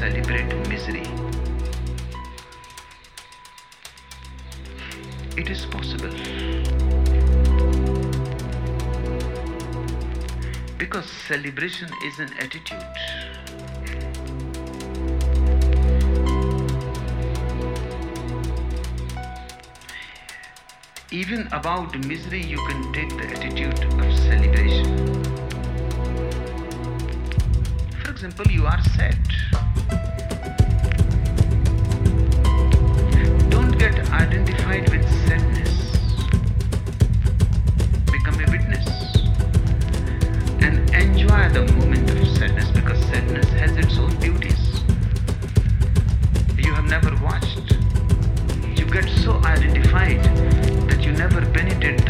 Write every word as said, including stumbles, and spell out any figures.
celebrate misery. It is possible. Because celebration is an attitude. Even about misery, you can take the attitude of celebration. For example, you are sad. Don't get identified with sadness. Become a witness and enjoy the moment of sadness, because sadness has its own beauties. You have never watched. You get so identified that you never penetrate